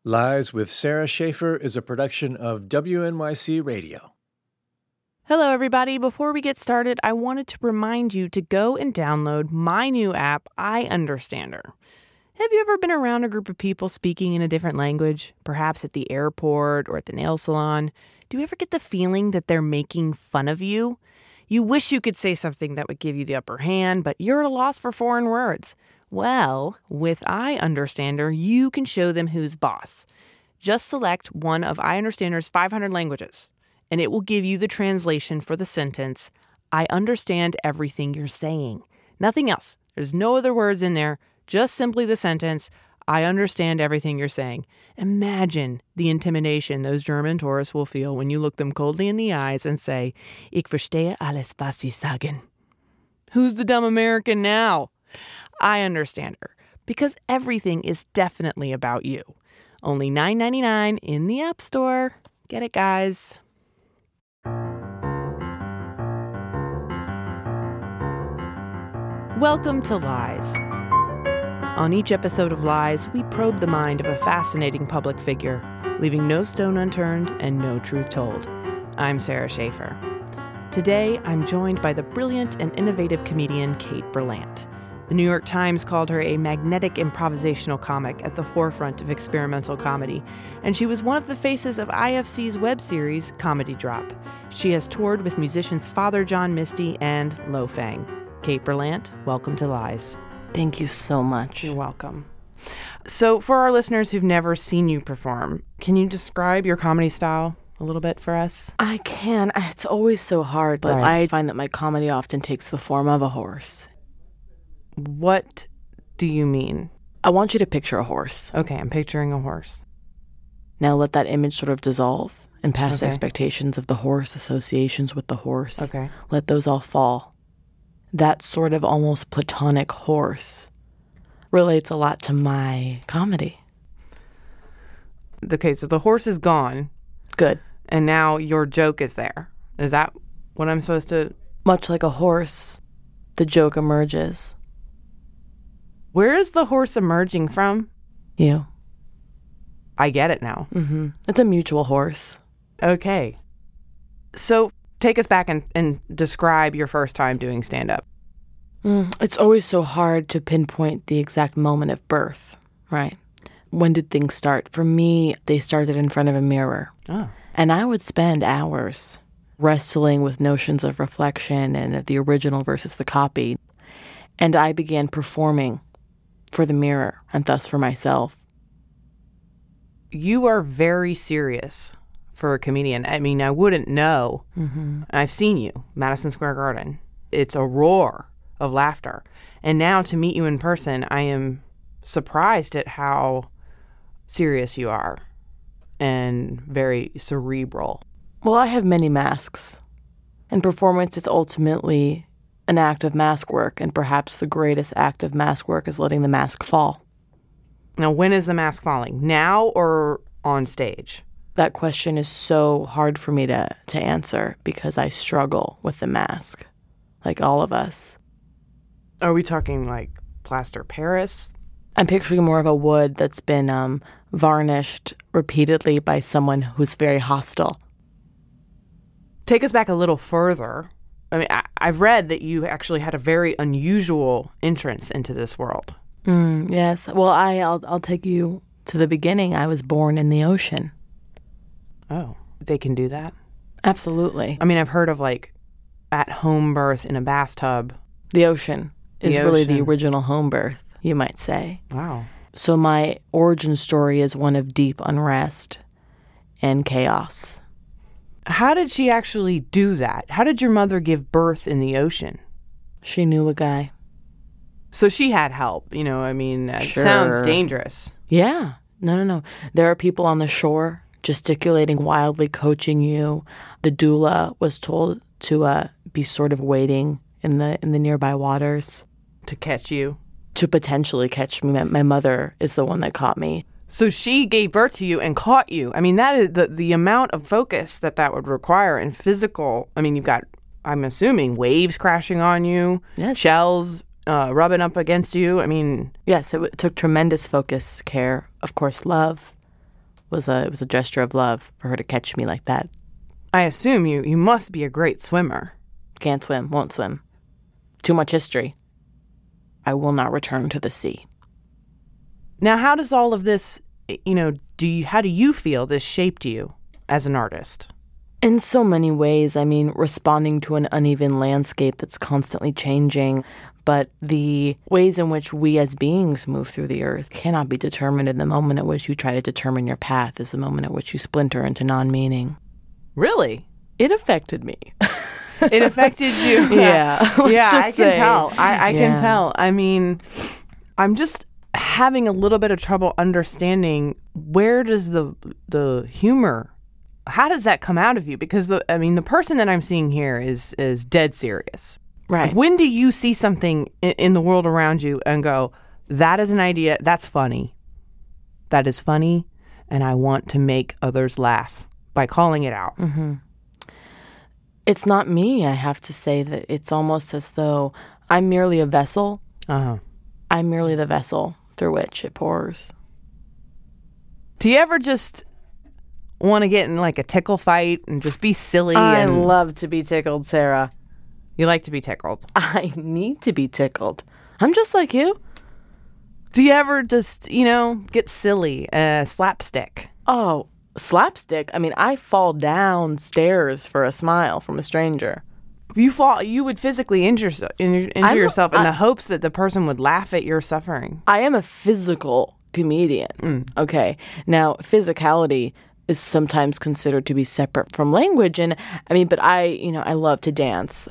Lies with Sarah Schaefer is a production of WNYC Radio. Hello, everybody. Before we get started, I wanted to remind you to go and download my new app, iUnderstander. Have you ever been around a group of people speaking in a different language, perhaps at the airport or at the nail salon? Do you ever get the feeling that they're making fun of you? You wish you could say something that would give you the upper hand, but you're at a loss for foreign words. Well, with iUnderstander, you can show them who's boss. Just select one of iUnderstander's 500 languages, and it will give you the translation for the sentence, I understand everything you're saying. Nothing else. There's no other words in there, just simply the sentence, I understand everything you're saying. Imagine the intimidation those German tourists will feel when you look them coldly in the eyes and say, Ich verstehe alles, was Sie sagen. Who's the dumb American now? iUnderstander, because everything is definitely about you. Only $9.99 in the App Store. Get it, guys. Welcome to Lies. On each episode of Lies, we probe the mind of a fascinating public figure, leaving no stone unturned and no truth told. I'm Sarah Schaefer. Today, I'm joined by the brilliant and innovative comedian Kate Berlant. The New York Times called her a magnetic improvisational comic at the forefront of experimental comedy, and she was one of the faces of IFC's web series, Comedy Drop. She has toured with musicians Father John Misty and Lo Fang. Kate Berlant, welcome to Lies. Thank you so much. You're welcome. So for our listeners who've never seen you perform, can you describe your comedy style a little bit for us? I can. It's always so hard, but Right. I find that my comedy often takes the form of a horse. What do you mean? I want you to picture a horse. Okay, I'm picturing a horse. Now let that image sort of dissolve and past Okay. expectations of the horse, associations with the horse. Okay. Let those all fall. That sort of almost platonic horse relates a lot to my comedy. Okay, so the horse is gone, Good. and now your joke is there. Is that what I'm supposed to... Much like a horse, the joke emerges. Where is the horse emerging from? You. I get it now. Mm-hmm. It's a mutual horse. Okay. So take us back and describe your first time doing stand-up. It's always so hard to pinpoint the exact moment of birth, right? When did things start? For me, they started in front of a mirror. Oh. And I would spend hours wrestling with notions of reflection and of the original versus the copy. And I began performing for the mirror and thus for myself. You are very serious for a comedian. I mean, I wouldn't know. Mm-hmm. I've seen you, Madison Square Garden. It's a roar of laughter. And now to meet you in person, I am surprised at how serious you are and very cerebral. Well, I have many masks. And performance is ultimately an act of mask work, and perhaps the greatest act of mask work is letting the mask fall. Now, when is the mask falling? Now or on stage? That question is so hard for me to answer because I struggle with the mask, like all of us. Are we talking like plaster Paris? I'm picturing more of a wood that's been varnished repeatedly by someone who's very hostile. Take us back a little further. I mean, I've read that you actually had a very unusual entrance into this world. Yes. Well, I'll take you to the beginning. I was born in the ocean. Oh, they can do that? Absolutely. I mean, I've heard of like at-home birth in a bathtub. The ocean is really the ocean. original home birth, you might say. Wow. So my origin story is one of deep unrest and chaos. How did she actually do that? How did your mother give birth in the ocean? She knew a guy. So she had help, you know, I mean, it Sure. sounds dangerous. Yeah. No. There are people on the shore gesticulating wildly, coaching you. The doula was told to be sort of waiting in the nearby waters To catch you. to potentially catch me. My mother is the one that caught me. So she gave birth to you and caught you. I mean, that is the amount of focus that would require and physical. I mean, you've got, I'm assuming, waves crashing on you, Yes. shells rubbing up against you. I mean, Yes, it took tremendous focus, care, of course, love, it was a gesture of love for her to catch me like that. I assume you must be a great swimmer. Can't swim, won't swim. Too much history. I will not return to the sea. Now, how does all of this, how do you feel this shaped you as an artist? In so many ways. I mean, responding to an uneven landscape that's constantly changing, but the ways in which we as beings move through the earth cannot be determined, and the moment at which you try to determine your path is the moment at which you splinter into non-meaning. Really? It affected me. It affected you? Yeah. I can tell. I can tell. I mean, I'm just having a little bit of trouble understanding, where does the humor, how does that come out of you? Because the person that I'm seeing here is dead serious. Right. When do you see something in the world around you and go, that is an idea, that's funny. That is funny, and I want to make others laugh by calling it out. Mm-hmm. It's not me. I have to say that it's almost as though I'm merely a vessel. Uh-huh. I'm merely the vessel through which it pours. Do you ever just want to get in like a tickle fight and just be silly? I love to be tickled, Sarah. You like to be tickled? I need to be tickled. I'm just like you. Do you ever just, get silly, slapstick? Oh, slapstick? I mean, I fall downstairs for a smile from a stranger. You would physically injure yourself in the hopes that the person would laugh at your suffering. I am a physical comedian. Okay. Now, physicality is sometimes considered to be separate from language. And but I love to dance.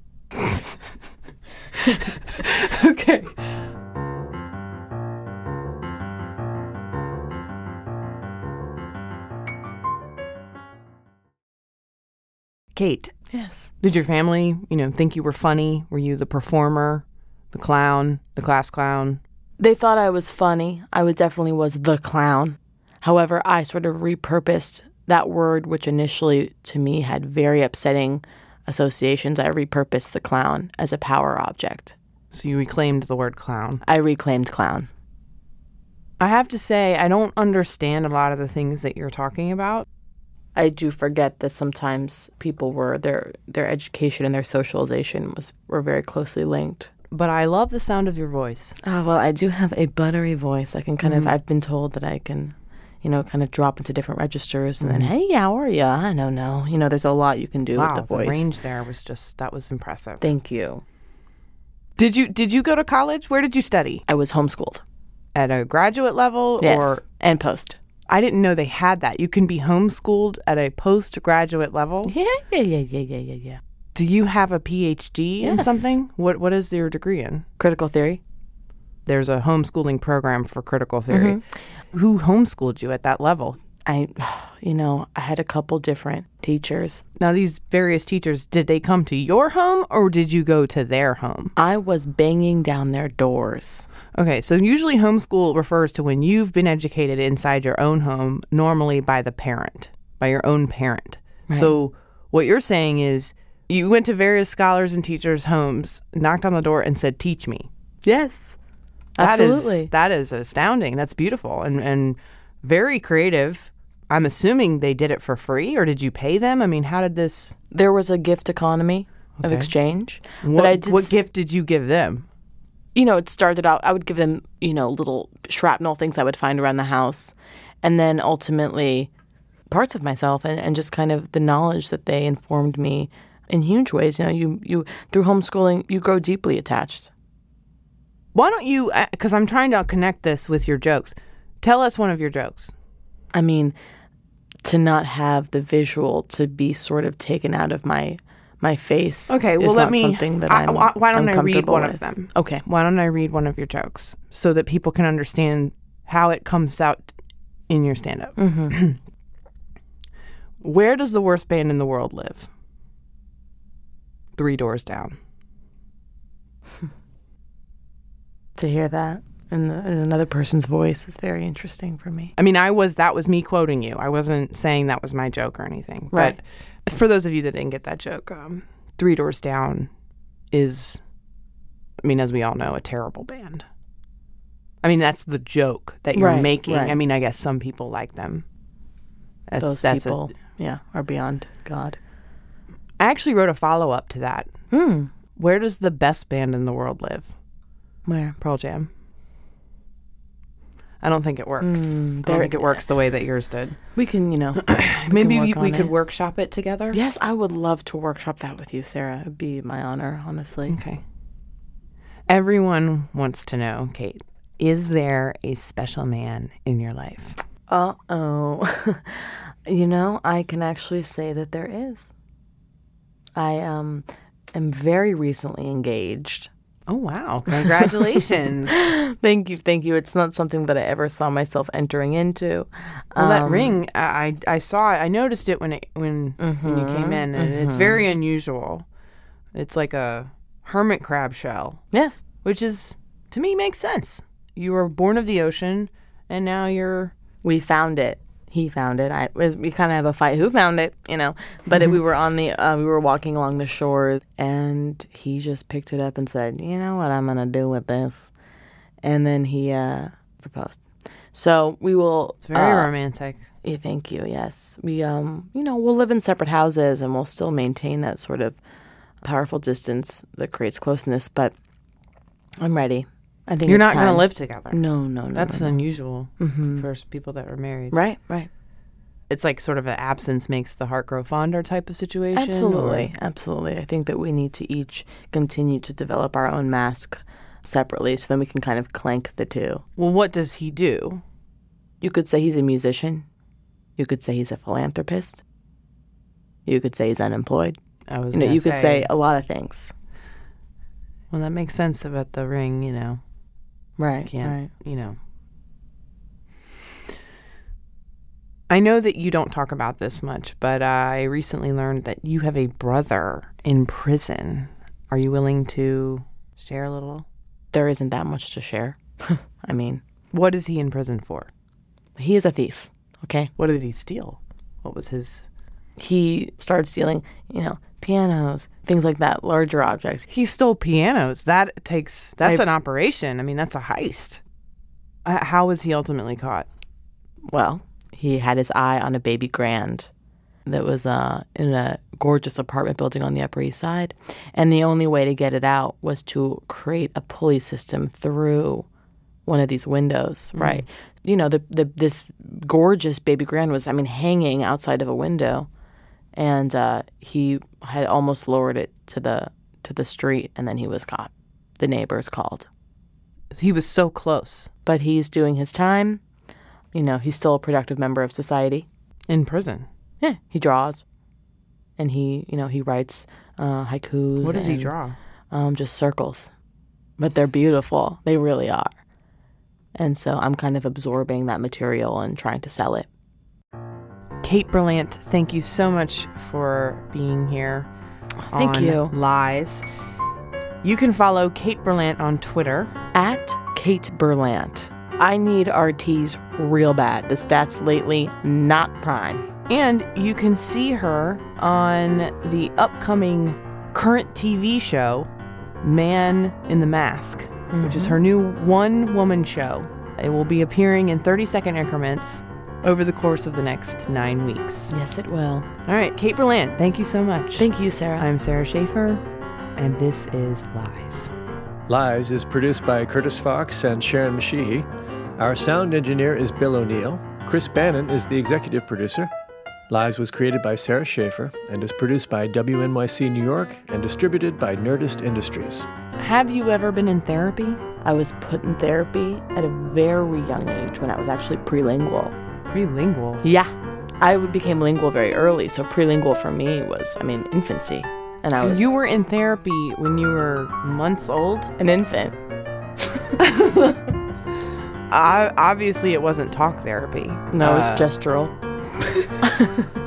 Okay. Kate. Yes. Did your family, think you were funny? Were you the performer, the clown, the class clown? They thought I was funny. I definitely was the clown. However, I sort of repurposed that word, which initially to me had very upsetting associations. I repurposed the clown as a power object. So you reclaimed the word clown. I reclaimed clown. I have to say, I don't understand a lot of the things that you're talking about. I do forget that sometimes people were, their education and their socialization were very closely linked. But I love the sound of your voice. Oh, well, I do have a buttery voice. I can kind of, I've been told that I can, kind of drop into different registers and then, hey, how are you? I don't know. There's a lot you can do with the voice. The range there that was impressive. Thank you. Did you go to college? Where did you study? I was homeschooled. At a graduate level? Yes, and post. I didn't know they had that. You can be homeschooled at a postgraduate level? Yeah. Do you have a PhD in something? What is your degree in? Critical theory. There's a homeschooling program for critical theory. Mm-hmm. Who homeschooled you at that level? I had a couple different teachers. Now, these various teachers, did they come to your home or did you go to their home? I was banging down their doors. Okay, so usually homeschool refers to when you've been educated inside your own home, normally by your own parent. Right. So what you're saying is you went to various scholars and teachers' homes, knocked on the door and said, teach me. Yes, absolutely. That is astounding. That's beautiful and very creative. I'm assuming they did it for free, or did you pay them? How did this... There was a gift economy of exchange. What gift did you give them? It started out, I would give them, little shrapnel things I would find around the house. And then ultimately parts of myself and just kind of the knowledge that they informed me in huge ways. You through homeschooling, you grow deeply attached. Why don't you, because I'm trying to connect this with your jokes. Tell us one of your jokes. To not have the visual to be sort of taken out of my face. Okay, well, something that why don't I read one of them? Okay. Why don't I read one of your jokes so that people can understand how it comes out in your stand-up? Mm-hmm. Where does the worst band in the world live? 3 doors down. To hear that in another person's voice is very interesting for me. That was me quoting you. I wasn't saying that was my joke or anything. Right. But for those of you that didn't get that joke, 3 Doors Down is, as we all know, a terrible band. That's the joke that you're making. Right. I guess some people like them. Those people, are beyond God. I actually wrote a follow-up to that. Where does the best band in the world live? Where? Pearl Jam. I don't think it works. I don't think it works the way that yours did. We can, maybe we could workshop it together. Yes, I would love to workshop that with you, Sarah. It'd be my honor, honestly. Okay. Everyone wants to know, Kate, is there a special man in your life? Uh-oh. I can actually say that there is. I am very recently engaged. Oh, wow. Congratulations. Thank you. It's not something that I ever saw myself entering into. Well, that ring, I saw it. I noticed it when you came in, and it's very unusual. It's like a hermit crab shell. Yes. Which is, to me, makes sense. You were born of the ocean, and now you're... We found it. He found it. We kind of have a fight. Who found it? But we were we were walking along the shore, and he just picked it up and said, "You know what I'm gonna do with this?" And then he proposed. So we will. It's very romantic. Yeah, thank you. Yes, we we'll live in separate houses, and we'll still maintain that sort of powerful distance that creates closeness. But I'm ready. I think you're not going to live together. No. That's unusual for people that are married. Right. It's like sort of an absence makes the heart grow fonder type of situation. Absolutely. I think that we need to each continue to develop our own mask separately so then we can kind of clank the two. Well, what does he do? You could say he's a musician. You could say he's a philanthropist. You could say he's unemployed. You could say a lot of things. Well, that makes sense about the ring, Right. I know that you don't talk about this much, but I recently learned that you have a brother in prison. Are you willing to share a little? There isn't that much to share. I mean... What is he in prison for? He is a thief, okay? What did he steal? What was his... He started stealing, pianos, things like that, larger objects. He stole pianos. That's an operation. I mean, that's a heist. How was he ultimately caught? Well, he had his eye on a baby grand that was in a gorgeous apartment building on the Upper East Side. And the only way to get it out was to create a pulley system through one of these windows, right? This gorgeous baby grand was, hanging outside of a window. And he had almost lowered it to the street, and then he was caught. The neighbors called. He was so close. But he's doing his time. He's still a productive member of society. In prison? Yeah, he draws. And he writes haikus. What does he draw? Just circles. But they're beautiful. They really are. And so I'm kind of absorbing that material and trying to sell it. Kate Berlant, thank you so much for being here. Thank you. Lies. You can follow Kate Berlant on Twitter. @KateBerlant. I need RTs real bad. The stats lately, not prime. And you can see her on the upcoming current TV show, Man in the Mask, which is her new one-woman show. It will be appearing in 30-second increments over the course of the next 9 weeks. Yes, it will. All right, Kate Berlant, thank you so much. Thank you, Sarah. I'm Sarah Schaefer, and this is Lies. Lies is produced by Curtis Fox and Sharon Mashihi. Our sound engineer is Bill O'Neill. Chris Bannon is the executive producer. Lies was created by Sarah Schaefer and is produced by WNYC New York and distributed by Nerdist Industries. Have you ever been in therapy? I was put in therapy at a very young age when I was actually prelingual. Prelingual? Yeah. I became lingual very early, so prelingual for me was, infancy. And you were in therapy when you were months old? An infant. Obviously, it wasn't talk therapy. No, it was gestural.